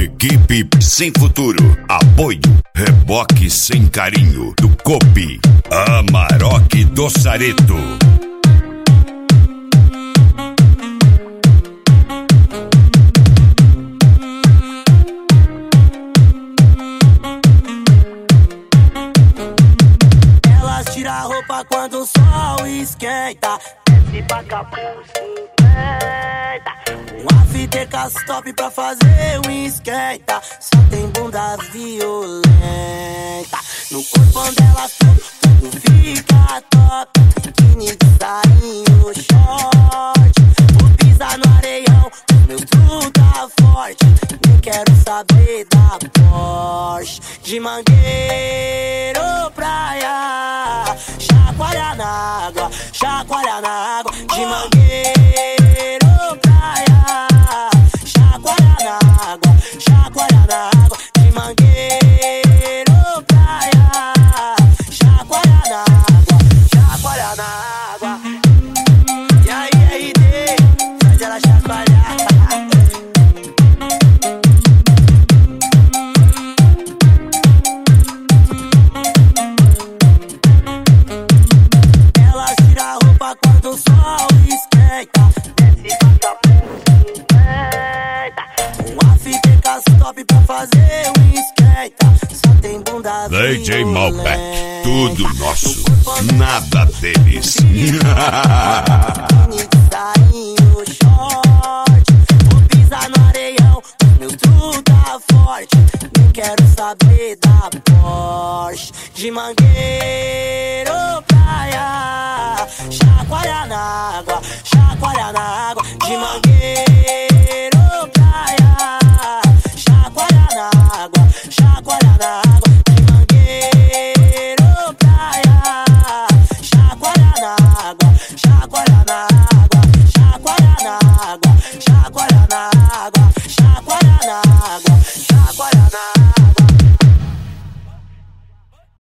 Equipe sem futuro. Apoio. Reboque sem carinho. Do Copi. Amarok do Sareto. Elas tiram a roupa quando o sol esquenta. Desce pra capuz, uma fita top pra fazer um esquenta. Só tem bunda violenta. No corpo dela tudo fica top. Biquíni de sainho, short. Vou pisar no areião, meu truque tá forte. Nem quero saber da Porsche. De Mangueiro praia, chacoalha na água, chacoalha na água. De Mangueiro praia, chacoalha na água, chacoalha na água. De Mangueiro praia, chacoalha na água, chacoalha na água. E aí, RD, faz ela chacoalhar. Elas tiram a roupa quando o sol esquenta. Desce pra capuz, uma fita top pra fazer um esquenta. Só tem bunda DJ violenta. Malbec. Tudo nosso, nada deles. Biquíni de sainho, short. Vou pisar no areião, meu truque tá forte. Nem quero saber da Porsche. De Mangueiro praia, chacoalha na água, chacoalha na água. De Mangueiro praia, chacoalha na água, chacoalha na água. De Mangueiro praia, chacoalha na água, chacoalha na água, chacoalha na água, chacoalha na água, chacoalha na água, chacoalha na água.